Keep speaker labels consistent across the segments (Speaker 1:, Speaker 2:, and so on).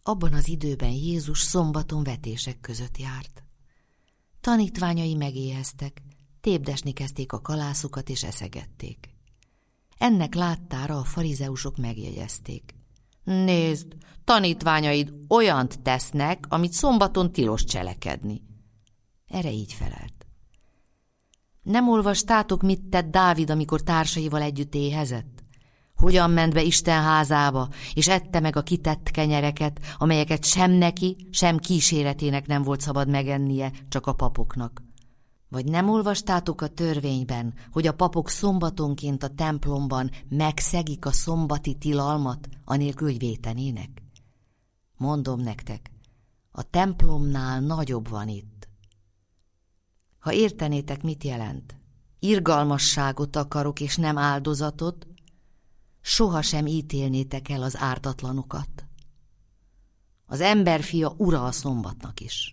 Speaker 1: Abban az időben Jézus szombaton vetések között járt. Tanítványai megéheztek, tépdesni kezdték a kalászukat és eszegették. Ennek láttára a farizeusok megjegyezték. Nézd, tanítványaid olyant tesznek, amit szombaton tilos cselekedni. Erre így felelt. Nem olvastátok, mit tett Dávid, amikor társaival együtt éhezett? Hogyan ment be Isten házába, és ette meg a kitett kenyereket, amelyeket sem neki, sem kíséretének nem volt szabad megennie, csak a papoknak. Vagy nem olvastátok a törvényben, hogy a papok szombatonként a templomban megszegik a szombati tilalmat, anélkül, hogy vétenének? Mondom nektek, a templomnál nagyobb van itt. Ha értenétek, mit jelent, irgalmasságot akarok, és nem áldozatot, sohasem ítélnétek el az ártatlanokat. Az emberfia ura a szombatnak is.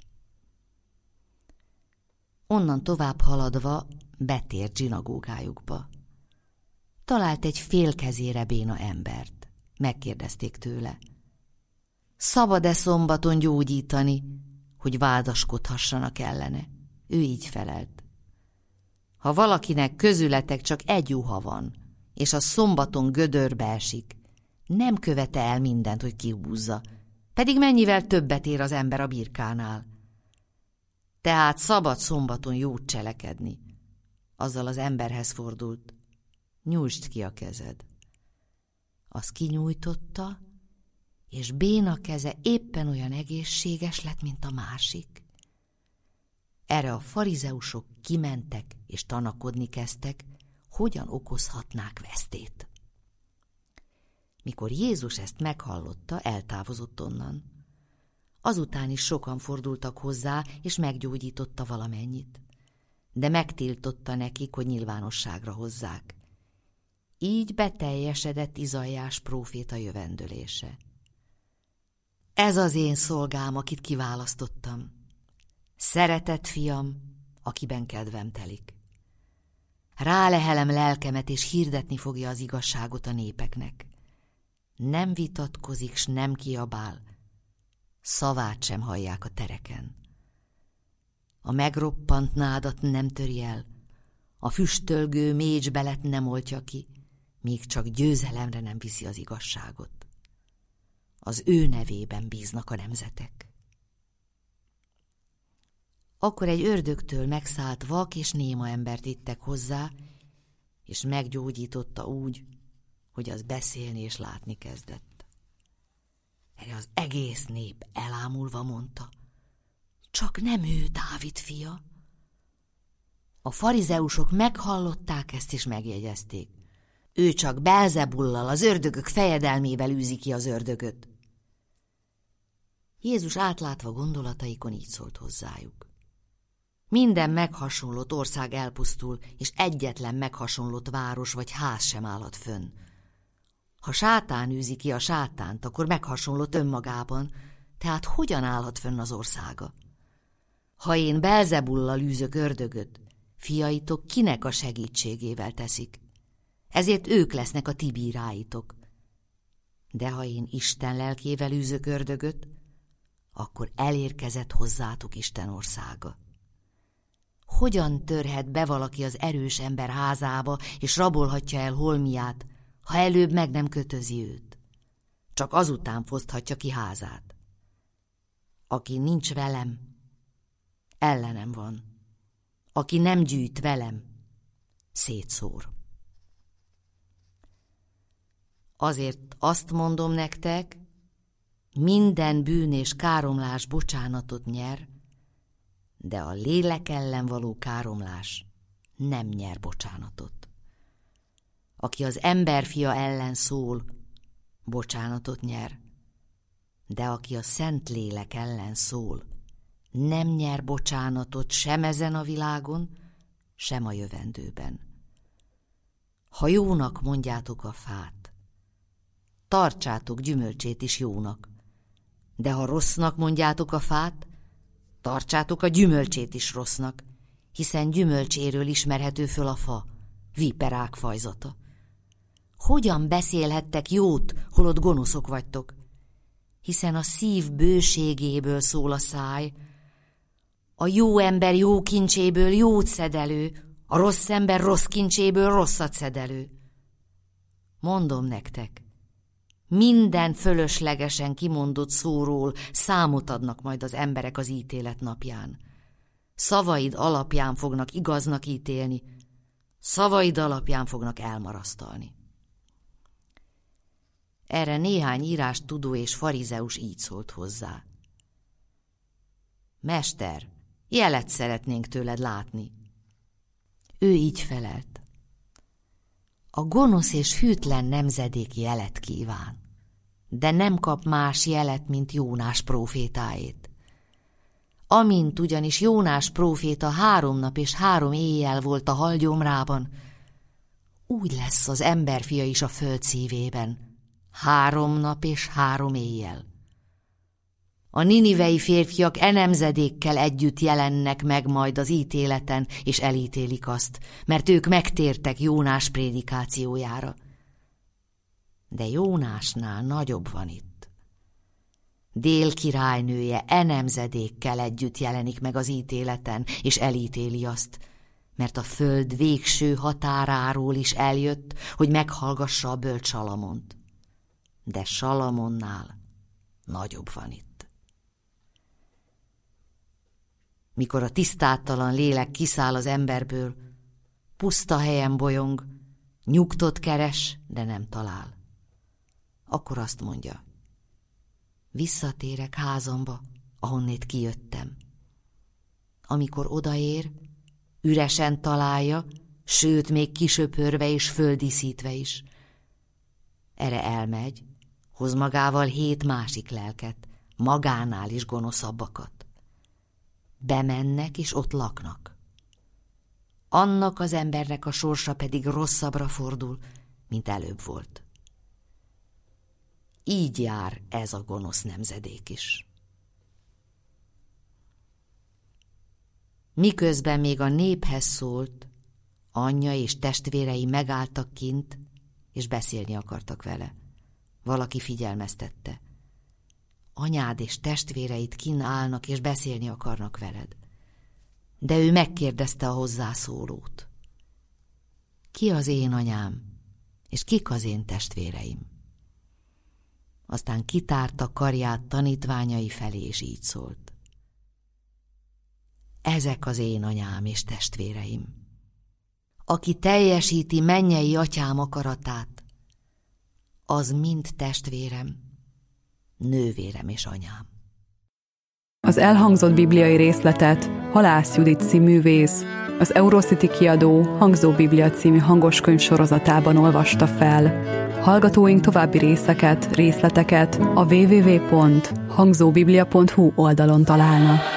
Speaker 1: Onnan tovább haladva betért zsinagógájukba. Talált egy félkezére béna embert. Megkérdezték tőle. Szabad-e szombaton gyógyítani, hogy vádaskodhassanak ellene? Ő így felelt. Ha valakinek közületek csak egy juha van, és a szombaton gödörbe esik, nem követe el mindent, hogy kihúzza, pedig mennyivel többet ér az ember a birkánál. Tehát szabad szombaton jót cselekedni. Azzal az emberhez fordult. Nyújtsd ki a kezed. Az kinyújtotta, és béna keze éppen olyan egészséges lett, mint a másik. Erre a farizeusok kimentek és tanakodni kezdtek, hogyan okozhatnák vesztét. Mikor Jézus ezt meghallotta, eltávozott onnan. Azután is sokan fordultak hozzá, és meggyógyította valamennyit. De megtiltotta nekik, hogy nyilvánosságra hozzák. Így beteljesedett Izaiás próféta jövendölése. Ez az én szolgám, akit kiválasztottam. Szeretett fiam, akiben kedvem telik. Rálehelem lelkemet, és hirdetni fogja az igazságot a népeknek. Nem vitatkozik, s nem kiabál, szavát sem hallják a tereken. A megroppant nádat nem töri el, a füstölgő mécsbelet nem oltja ki, míg csak győzelemre nem viszi az igazságot. Az ő nevében bíznak a nemzetek. Akkor egy ördögtől megszállt vak és néma embert vittek hozzá, és meggyógyította úgy, hogy az beszélni és látni kezdett. Erre az egész nép elámulva mondta, csak nem ő Dávid fia. A farizeusok meghallották ezt és megjegyezték. Ő csak Belzebullal, az ördögök fejedelmével űzi ki az ördögöt. Jézus átlátva gondolataikon így szólt hozzájuk. Minden meghasonlott ország elpusztul, és egyetlen meghasonlott város vagy ház sem állhat fönn. Ha sátán űzi ki a sátánt, akkor meghasonlott önmagában, tehát hogyan állhat fönn az országa? Ha én Belzebullal űzök ördögöt, fiaitok kinek a segítségével teszik? Ezért ők lesznek a ti bíráitok. De ha én Isten lelkével űzök ördögöt, akkor elérkezett hozzátok Isten országa. Hogyan törhet be valaki az erős ember házába, és rabolhatja el holmiát, ha előbb meg nem kötözi őt? Csak azután foszthatja ki házát. Aki nincs velem, ellenem van. Aki nem gyűjt velem, szétszór. Azért azt mondom nektek, minden bűn és káromlás bocsánatot nyer, de a lélek ellen való káromlás nem nyer bocsánatot. Aki az emberfia ellen szól, bocsánatot nyer, de aki a szent lélek ellen szól, nem nyer bocsánatot sem ezen a világon, sem a jövendőben. Ha jónak mondjátok a fát, tartsátok gyümölcsét is jónak, de ha rossznak mondjátok a fát, tartsátok a gyümölcsét is rossznak, hiszen gyümölcséről ismerhető föl a fa, viperák fajzata. Hogyan beszélhettek jót, holott gonoszok vagytok? hiszen a szív bőségéből szól a száj. A jó ember jó kincséből jót szed elő, a rossz ember rossz kincséből rosszat szed elő. Mondom nektek, minden fölöslegesen kimondott szóról számot adnak majd az emberek az ítélet napján. Szavaid alapján fognak igaznak ítélni, szavaid alapján fognak elmarasztalni. Erre néhány írástudó és farizeus így szólt hozzá. Mester, jelet szeretnénk tőled látni. Ő így felelt. A gonosz és hűtlen nemzedék jelet kíván, de nem kap más jelet, mint Jónás prófétáét. Amint ugyanis Jónás próféta 3 nap és 3 éjjel volt a halgyomrában, úgy lesz az emberfia is a föld szívében, 3 nap és 3 éjjel. A ninivei férfiak nemzedékkel együtt jelennek meg majd az ítéleten, és elítélik azt, mert ők megtértek Jónás prédikációjára. De Jónásnál nagyobb van itt. Dél királynője nemzedékkel együtt jelenik meg az ítéleten, és elítéli azt, mert a föld végső határáról is eljött, hogy meghallgassa a bölcs Salamont. De Salamonnál nagyobb van itt. Mikor a tisztátalan lélek kiszáll az emberből, puszta helyen bolyong, nyugtot keres, de nem talál. Akkor azt mondja, visszatérek házamba, ahonnét kijöttem. Amikor odaér, üresen találja, sőt, még kisöpörve és földíszítve is. Erre elmegy, hoz magával 7 másik lelket, magánál is gonoszabbakat. Bemennek, és ott laknak. Annak az embernek a sorsa pedig rosszabbra fordul, mint előbb volt. Így jár ez a gonosz nemzedék is. Miközben még a néphez szólt, anyja és testvérei megálltak kint, és beszélni akartak vele. Valaki figyelmeztette. Anyád és testvéreid kinn állnak, és beszélni akarnak veled. De ő megkérdezte a hozzászólót. Ki az én anyám, és kik az én testvéreim? Aztán kitárta karját tanítványai felé, és így szólt. Ezek az én anyám és testvéreim. Aki teljesíti mennyei atyám akaratát, az mind testvérem, nővérem és anyám.
Speaker 2: Az elhangzott bibliai részletet Halász Judit színművész, az Eurocity kiadó Hangzó Biblia című hangoskönyv sorozatában olvasta fel. Hallgatóink további részleteket a www.hangzóbiblia.hu oldalon találnak.